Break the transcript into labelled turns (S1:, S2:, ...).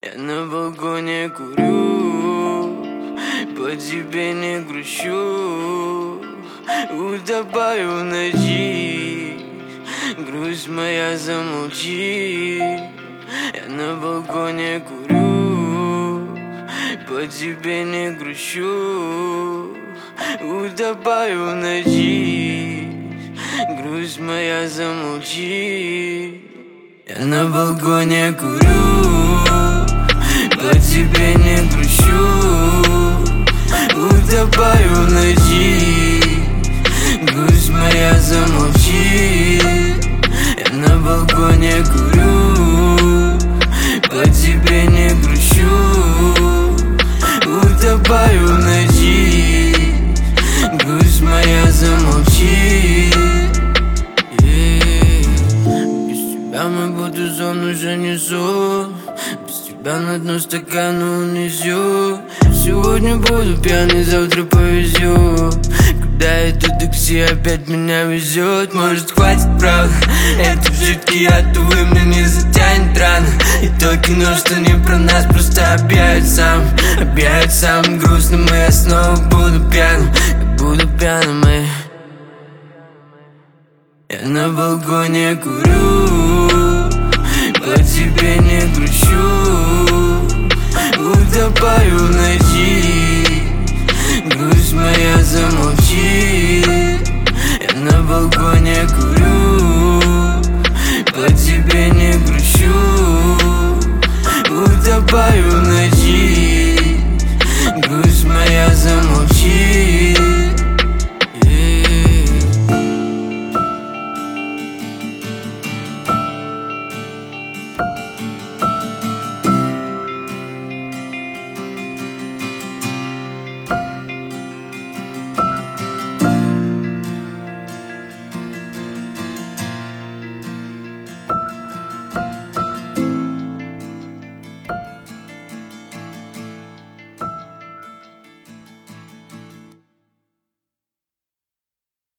S1: Я на балконе курю, по тебе не грущу, утопаю в ночи, грусть моя замолчи. Я на балконе курю, по тебе не грущу, утопаю в ночи, грусть моя замолчи. Я на балконе курю, по тебе не грущу, утопаю в ночи, грусть моя замолчи. Я на балконе курю, по тебе не грущу, утопаю в ночи, грусть моя замолчи. Без тебя мой бутузон уже несу, без тебя на дно стакана унесу. Сегодня буду пьяный, завтра повезет. Когда это такси опять меня везет, может хватит правда, это жидкий яд, увы, мне не затянет рано. И то кино, что не про нас, просто опять сам грустным, и я снова буду пьяным, я буду пьяным, и я на балконе курю, по тебе не грущу, утопаю в ночи, грусть моя замолчи. Я на балконе курю, по тебе не грущу, утопаю в ночи.